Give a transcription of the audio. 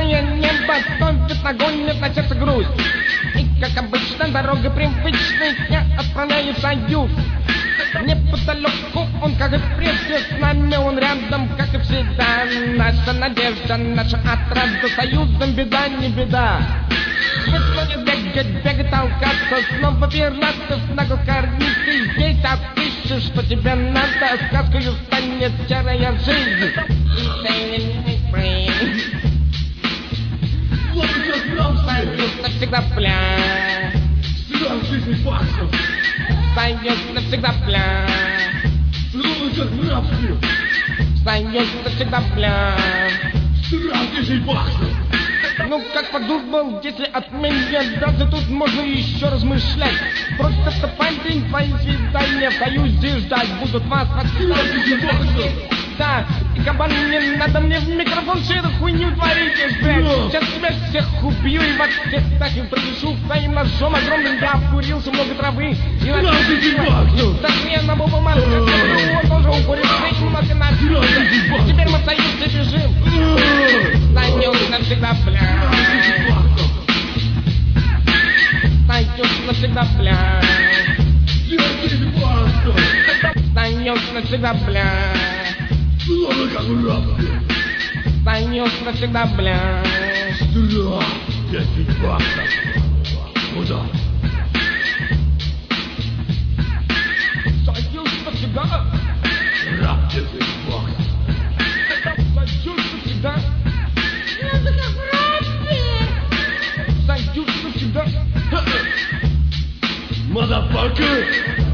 Ночное небо топит огонь, нет на сердце грусть. И, как обычно, дорога привычная, я отправляю в союз. Неподалеку он, как и прежде, с нами он рядом, как и всегда. Наша надежда, наша отрада, союзом беда не беда. Смысла не бегать, бегать, толкаться, снова пиратов нагло кормить. Ты здесь отыщешь, что тебе надо, сказкою станет серая жизнь. Союз навсегда пля. Союз навсегда пля. Союз навсегда пля. Ну как подумал, если от меня драться, тут можно еще размышлять. Просто что парень, твои свидания в союзе ждать будут вас отсюда. Да, и кабан, не надо мне в микрофон всю эту хуйню творите, блядь. Сейчас тебя всех убью и во всех так им принесу своим ножом огромным. Я обкурился много травы и напил. Да хрена был бы маска, он тоже укурил, ему ноги напил. Теперь мы в союзе бежим. Союз навсегда, бля. Союз навсегда, бля. Союз навсегда, бля. Союз навсегда, бля. Страх 10 баксов. Куда? Союз навсегда. Раб 10 баксов. Союз навсегда. Надо как в рабстве. Союз навсегда. Motherfucker!